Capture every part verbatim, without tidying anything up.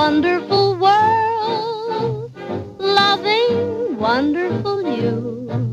wonderful world, loving wonderful you.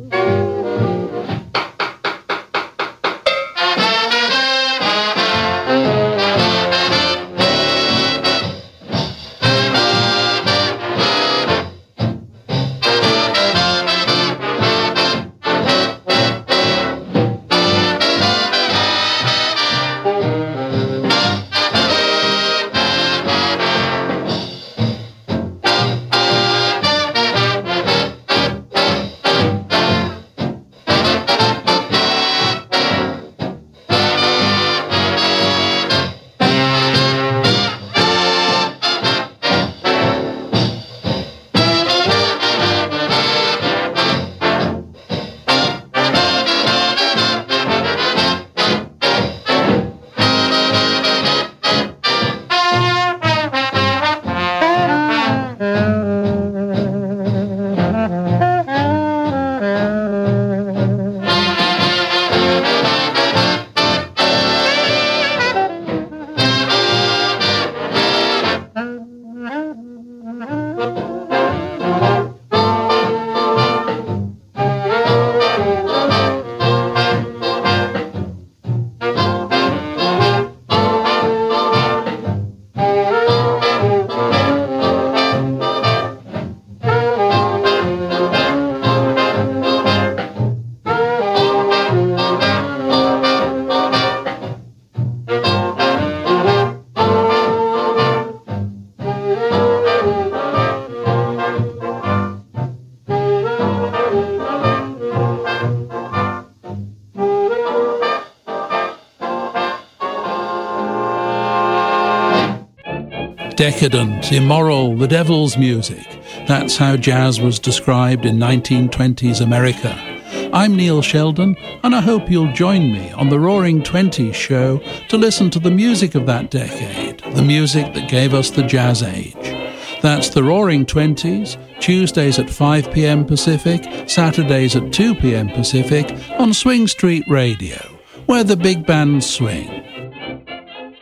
Decadent, immoral, the devil's music. That's how jazz was described in nineteen twenties America. I'm Neil Sheldon, and I hope you'll join me on the Roaring Twenties show to listen to the music of that decade, the music that gave us the jazz age. That's the Roaring Twenties, Tuesdays at five p.m. Pacific, Saturdays at two p.m. Pacific on Swing Street Radio, where the big bands swing.